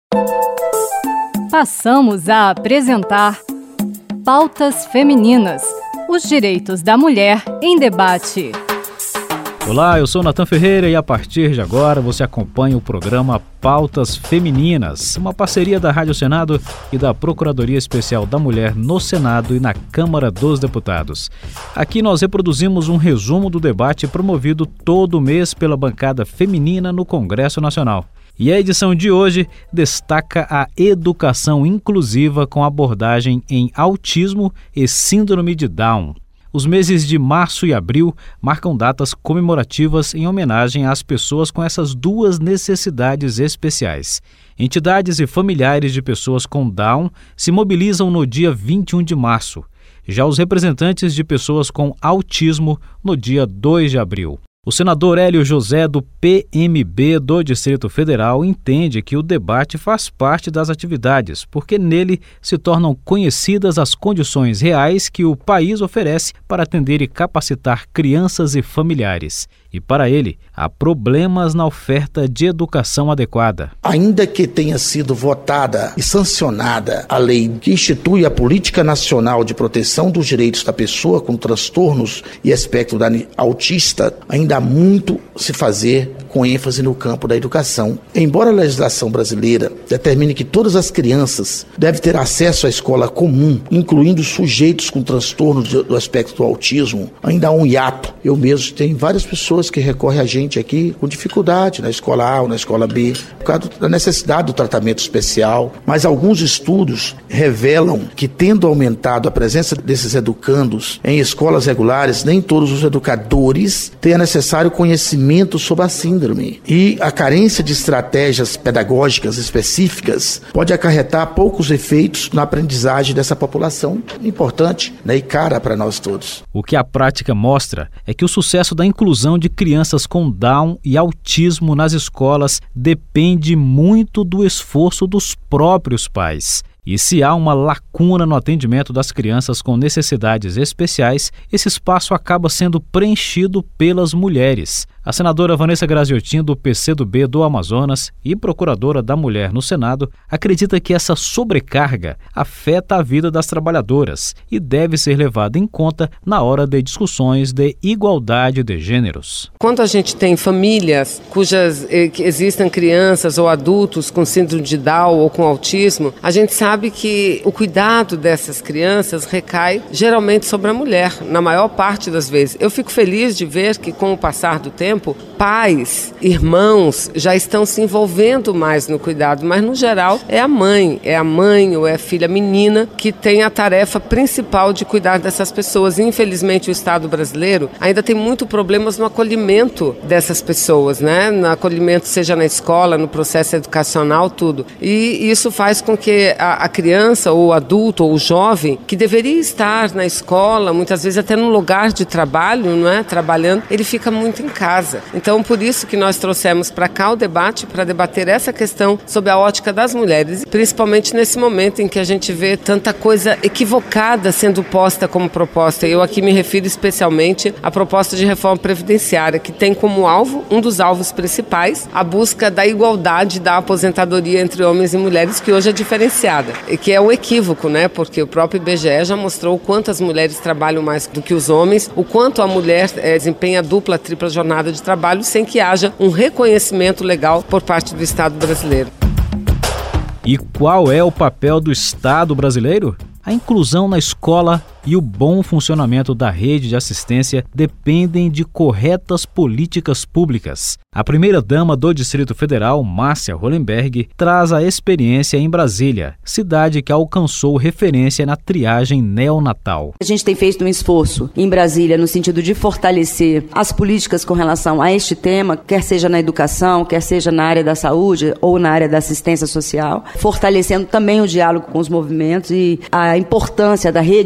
Passamos a apresentar Pautas Femininas, os direitos da mulher em debate. Olá, eu sou Natan Ferreira e a partir de agora você acompanha o programa Pautas Femininas, uma parceria da Rádio Senado e da Procuradoria Especial da Mulher no Senado e na Câmara dos Deputados. Aqui nós reproduzimos um resumo do debate promovido todo mês pela bancada feminina no Congresso Nacional. E a edição de hoje destaca a educação inclusiva com abordagem em autismo e síndrome de Down. Os meses de março e abril marcam datas comemorativas em homenagem às pessoas com essas duas necessidades especiais. Entidades e familiares de pessoas com Down se mobilizam no dia 21 de março. Já os representantes de pessoas com autismo no dia 2 de abril. O senador Hélio José, do PMB do Distrito Federal, entende que o debate faz parte das atividades, porque nele se tornam conhecidas as condições reais que o país oferece para atender e capacitar crianças e familiares. E para ele, há problemas na oferta de educação adequada. Ainda que tenha sido votada e sancionada a lei que institui a Política Nacional de Proteção dos Direitos da Pessoa com Transtornos e Espectro Autista, ainda há muito se fazer com ênfase no campo da educação. Embora a legislação brasileira determine que todas as crianças devem ter acesso à escola comum, incluindo sujeitos com transtorno do espectro do autismo, ainda há um hiato. Eu mesmo tenho várias pessoas que recorrem a gente aqui com dificuldade na escola A ou na escola B, por causa da necessidade do tratamento especial. Mas alguns estudos revelam que, tendo aumentado a presença desses educandos em escolas regulares, nem todos os educadores têm a necessário conhecimento sobre a síndrome. E a carência de estratégias pedagógicas específicas pode acarretar poucos efeitos na aprendizagem dessa população importante, né, e cara para nós todos. O que a prática mostra é que o sucesso da inclusão de crianças com Down e autismo nas escolas depende muito do esforço dos próprios pais. E se há uma lacuna no atendimento das crianças com necessidades especiais, esse espaço acaba sendo preenchido pelas mulheres. A senadora Vanessa Graziotin, do PCdoB do Amazonas e procuradora da mulher no Senado, acredita que essa sobrecarga afeta a vida das trabalhadoras e deve ser levada em conta na hora de discussões de igualdade de gêneros. Quando a gente tem famílias que existem crianças ou adultos com síndrome de Down ou com autismo, a gente sabe que o cuidado dessas crianças recai geralmente sobre a mulher, na maior parte das vezes. Eu fico feliz de ver que, com o passar do tempo, pais, irmãos já estão se envolvendo mais no cuidado, mas no geral é a mãe ou é a filha menina que tem a tarefa principal de cuidar dessas pessoas. E, infelizmente, o Estado brasileiro ainda tem muito problemas no acolhimento dessas pessoas, né? No acolhimento, seja na escola, no processo educacional, tudo. E isso faz com que a criança ou o adulto ou o jovem que deveria estar na escola, muitas vezes até no lugar de trabalho, não é? Trabalhando, ele fica muito em casa. Então, por isso que nós trouxemos para cá o debate, para debater essa questão sob a ótica das mulheres, principalmente nesse momento em que a gente vê tanta coisa equivocada sendo posta como proposta. Eu aqui me refiro especialmente à proposta de reforma previdenciária, que tem como alvo, um dos alvos principais, a busca da igualdade da aposentadoria entre homens e mulheres, que hoje é diferenciada, e que é um equívoco, né? Porque o próprio IBGE já mostrou o quanto as mulheres trabalham mais do que os homens, o quanto a mulher desempenha dupla, tripla jornada de trabalho sem que haja um reconhecimento legal por parte do Estado brasileiro. E qual é o papel do Estado brasileiro? A inclusão na escola e o bom funcionamento da rede de assistência dependem de corretas políticas públicas. A primeira-dama do Distrito Federal, Márcia Hollenberg, traz a experiência em Brasília, cidade que alcançou referência na triagem neonatal. A gente tem feito um esforço em Brasília no sentido de fortalecer as políticas com relação a este tema, quer seja na educação, quer seja na área da saúde ou na área da assistência social, fortalecendo também o diálogo com os movimentos e a importância da rede de cuidados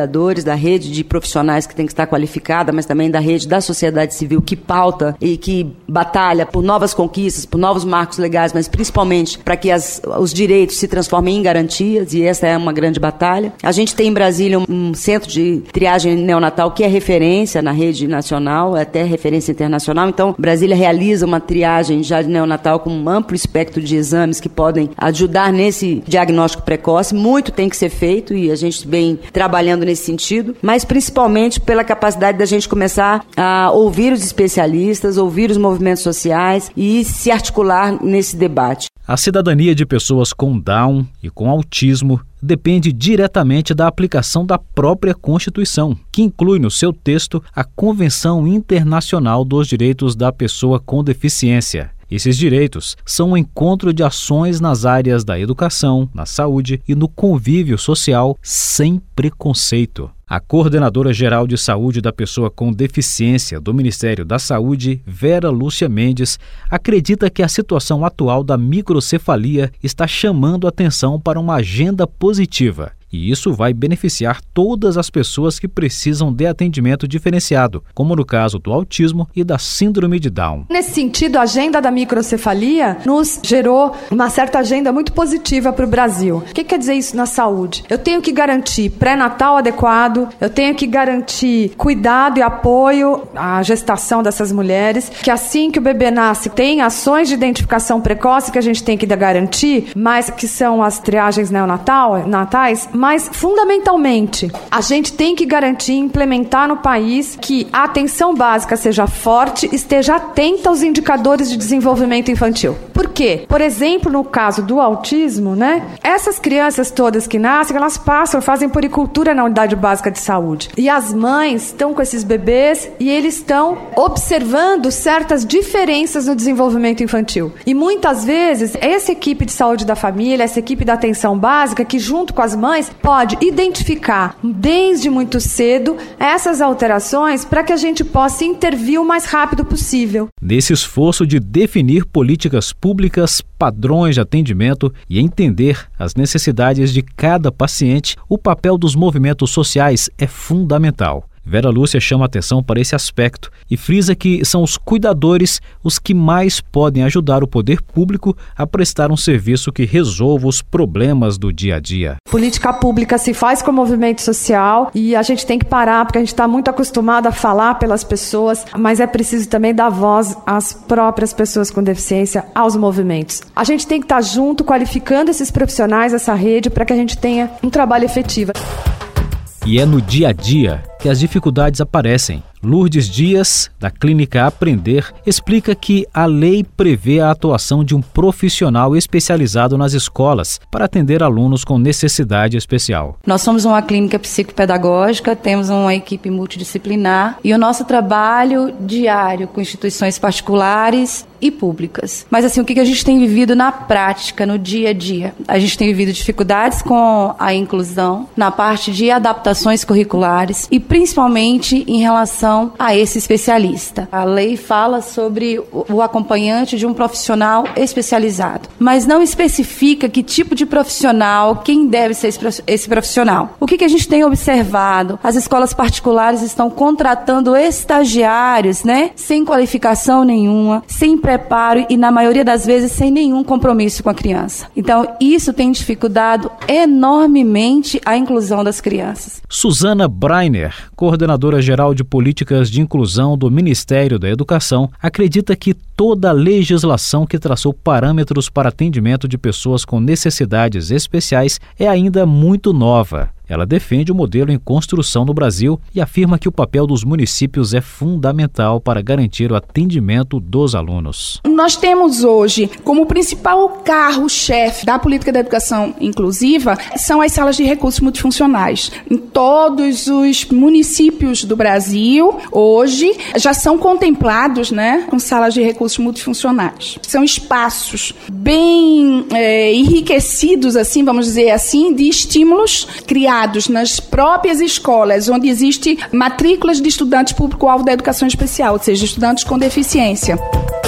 cuidadores, da rede de profissionais que tem que estar qualificada, mas também da rede da sociedade civil que pauta e que batalha por novas conquistas, por novos marcos legais, mas principalmente para que os direitos se transformem em garantias, e essa é uma grande batalha. A gente tem em Brasília um centro de triagem neonatal que é referência na rede nacional, é até referência internacional. Então, Brasília realiza uma triagem já de neonatal com um amplo espectro de exames que podem ajudar nesse diagnóstico precoce. Muito tem que ser feito e a gente vem trabalhando nesse sentido, mas principalmente pela capacidade da gente começar a ouvir os especialistas, ouvir os movimentos sociais e se articular nesse debate. A cidadania de pessoas com Down e com autismo depende diretamente da aplicação da própria Constituição, que inclui no seu texto a Convenção Internacional dos Direitos da Pessoa com Deficiência. Esses direitos são o encontro de ações nas áreas da educação, na saúde e no convívio social sem preconceito. A coordenadora geral de saúde da pessoa com deficiência do Ministério da Saúde, Vera Lúcia Mendes, acredita que a situação atual da microcefalia está chamando atenção para uma agenda positiva. E isso vai beneficiar todas as pessoas que precisam de atendimento diferenciado, como no caso do autismo e da síndrome de Down. Nesse sentido, a agenda da microcefalia nos gerou uma certa agenda muito positiva para o Brasil. O que quer dizer isso na saúde? Eu tenho que garantir pré-natal adequado, eu tenho que garantir cuidado e apoio à gestação dessas mulheres, que assim que o bebê nasce, tem ações de identificação precoce que a gente tem que garantir, mas que são as triagens neonatais, mas, fundamentalmente, a gente tem que garantir e implementar no país que a atenção básica seja forte, esteja atenta aos indicadores de desenvolvimento infantil. Por quê? Por exemplo, no caso do autismo, essas crianças todas que nascem, elas fazem puericultura na unidade básica de saúde. E as mães estão com esses bebês e eles estão observando certas diferenças no desenvolvimento infantil. E muitas vezes, essa equipe de saúde da família, essa equipe da atenção básica, que junto com as mães pode identificar desde muito cedo essas alterações para que a gente possa intervir o mais rápido possível. Nesse esforço de definir políticas públicas, padrões de atendimento e entender as necessidades de cada paciente, o papel dos movimentos sociais é fundamental. Vera Lúcia chama atenção para esse aspecto e frisa que são os cuidadores os que mais podem ajudar o poder público a prestar um serviço que resolva os problemas do dia a dia. Política pública se faz com o movimento social e a gente tem que parar, porque a gente está muito acostumado a falar pelas pessoas, mas é preciso também dar voz às próprias pessoas com deficiência, aos movimentos. A gente tem que estar junto, qualificando esses profissionais, essa rede, para que a gente tenha um trabalho efetivo. E é no dia a dia que as dificuldades aparecem. Lourdes Dias, da Clínica Aprender, explica que a lei prevê a atuação de um profissional especializado nas escolas para atender alunos com necessidade especial. Nós somos uma clínica psicopedagógica, temos uma equipe multidisciplinar e o nosso trabalho diário com instituições particulares e públicas. Mas assim, o que a gente tem vivido na prática, no dia a dia? A gente tem vivido dificuldades com a inclusão, na parte de adaptações curriculares e principalmente em relação a esse especialista. A lei fala sobre o acompanhante de um profissional especializado, mas não especifica que tipo de profissional, quem deve ser esse profissional. O que a gente tem observado? As escolas particulares estão contratando estagiários, sem qualificação nenhuma, sem preparo e, na maioria das vezes, sem nenhum compromisso com a criança. Então, isso tem dificultado enormemente a inclusão das crianças. Suzana Breiner, coordenadora geral de políticas de inclusão do Ministério da Educação, acredita que toda a legislação que traçou parâmetros para atendimento de pessoas com necessidades especiais é ainda muito nova. Ela defende o modelo em construção no Brasil e afirma que o papel dos municípios é fundamental para garantir o atendimento dos alunos. Nós temos hoje como principal carro-chefe da política da educação inclusiva são as salas de recursos multifuncionais. Em todos os municípios do Brasil, hoje, já são contemplados, com salas de recursos multifuncionais. São espaços bem enriquecidos, assim, vamos dizer assim, de estímulos criados nas próprias escolas, onde existe matrículas de estudantes público-alvo da educação especial, ou seja, estudantes com deficiência.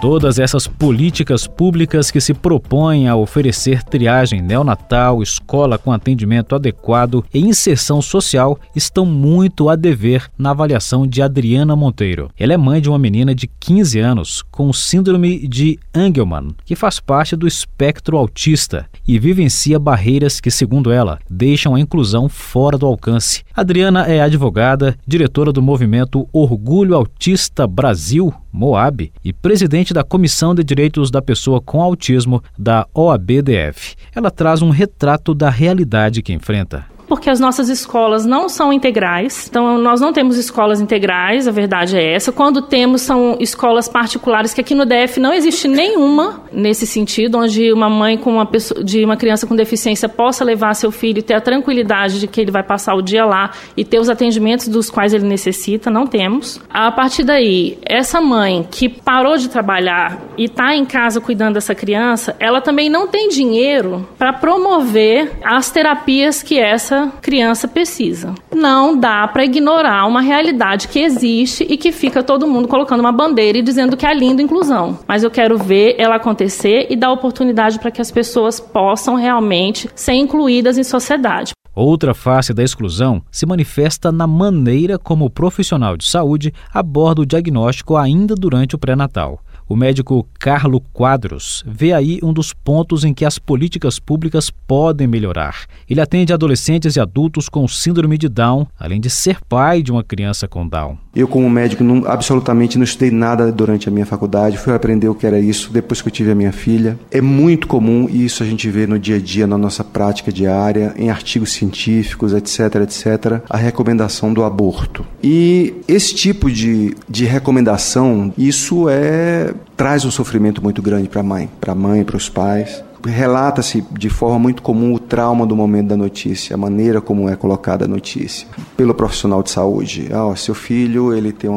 Todas essas políticas públicas que se propõem a oferecer triagem neonatal, escola com atendimento adequado e inserção social estão muito a dever na avaliação de Adriana Monteiro. Ela é mãe de uma menina de 15 anos com síndrome de Angelman, que faz parte do espectro autista e vivencia barreiras que, segundo ela, deixam a inclusão fora do alcance. Adriana é advogada, diretora do movimento Orgulho Autista Brasil, MOAB, e presidente da Comissão de Direitos da Pessoa com Autismo da OAB-DF. Ela traz um retrato da realidade que enfrenta. Porque as nossas escolas não são integrais, então nós não temos escolas integrais, a verdade é essa. Quando temos, são escolas particulares, que aqui no DF não existe nenhuma nesse sentido, onde uma mãe de uma criança com deficiência possa levar seu filho e ter a tranquilidade de que ele vai passar o dia lá e ter os atendimentos dos quais ele necessita, não temos. A partir daí, essa mãe que parou de trabalhar e está em casa cuidando dessa criança, ela também não tem dinheiro para promover as terapias que essa criança precisa. Não dá para ignorar uma realidade que existe e que fica todo mundo colocando uma bandeira e dizendo que é linda inclusão. Mas eu quero ver ela acontecer e dar oportunidade para que as pessoas possam realmente ser incluídas em sociedade. Outra face da exclusão se manifesta na maneira como o profissional de saúde aborda o diagnóstico ainda durante o pré-natal. O médico Carlo Quadros vê aí um dos pontos em que as políticas públicas podem melhorar. Ele atende adolescentes e adultos com síndrome de Down, além de ser pai de uma criança com Down. Eu, como médico, absolutamente não estudei nada durante a minha faculdade, fui aprender o que era isso depois que eu tive a minha filha. É muito comum, e isso a gente vê no dia a dia, na nossa prática diária, em artigos científicos, etc., a recomendação do aborto. E esse tipo de recomendação, isso traz um sofrimento muito grande para a mãe, para os pais. Relata-se de forma muito comum o trauma do momento da notícia, a maneira como é colocada a notícia pelo profissional de saúde. Seu filho, ele tem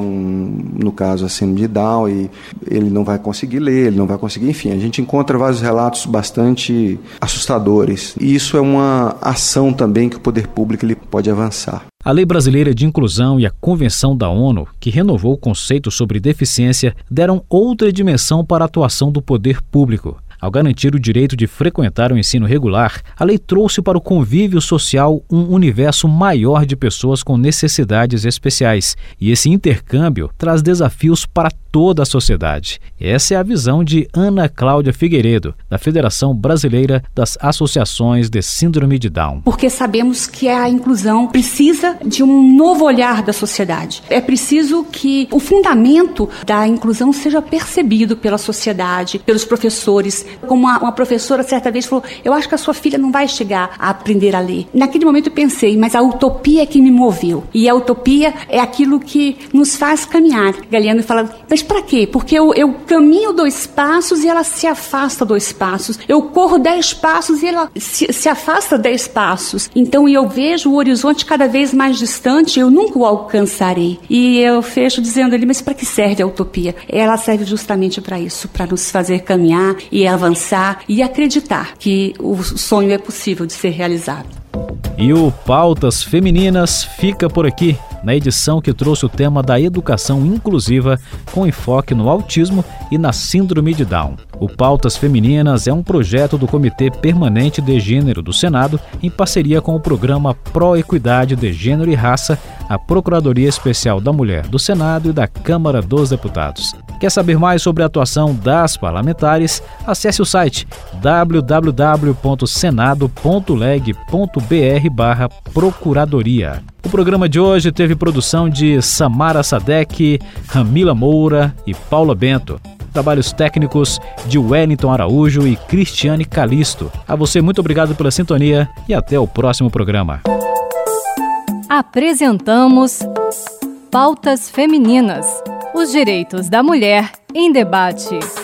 no caso, a síndrome de Down, e ele não vai conseguir ler, ele não vai conseguir, enfim, a gente encontra vários relatos bastante assustadores. E isso é uma ação também que o poder público ele pode avançar. A Lei Brasileira de Inclusão e a Convenção da ONU, que renovou o conceito sobre deficiência, deram outra dimensão para a atuação do poder público. Ao garantir o direito de frequentar o ensino regular, a lei trouxe para o convívio social um universo maior de pessoas com necessidades especiais, e esse intercâmbio traz desafios para toda a sociedade. Essa é a visão de Ana Cláudia Figueiredo, da Federação Brasileira das Associações de Síndrome de Down. Porque sabemos que a inclusão precisa de um novo olhar da sociedade. É preciso que o fundamento da inclusão seja percebido pela sociedade, pelos professores. Como uma professora certa vez falou, eu acho que a sua filha não vai chegar a aprender a ler. Naquele momento eu pensei, mas a utopia é que me moveu. E a utopia é aquilo que nos faz caminhar. Galeano fala, mas para quê? Porque eu caminho 2 passos e ela se afasta 2 passos. Eu corro 10 passos e ela se afasta 10 passos. Então eu vejo o horizonte cada vez mais distante, eu nunca o alcançarei. E eu fecho dizendo ali, mas para que serve a utopia? Ela serve justamente para isso, para nos fazer caminhar e avançar e acreditar que o sonho é possível de ser realizado. E o Pautas Femininas fica por aqui, na edição que trouxe o tema da educação inclusiva com enfoque no autismo e na síndrome de Down. O Pautas Femininas é um projeto do Comitê Permanente de Gênero do Senado, em parceria com o programa Pró-Equidade de Gênero e Raça, a Procuradoria Especial da Mulher do Senado e da Câmara dos Deputados. Quer saber mais sobre a atuação das parlamentares? Acesse o site www.senado.leg.br/procuradoria. O programa de hoje teve produção de Samara Sadek, Ramila Moura e Paula Bento. Trabalhos técnicos de Wellington Araújo e Cristiane Calisto. A você, muito obrigado pela sintonia e até o próximo programa. Apresentamos Pautas Femininas. Os direitos da mulher em debate.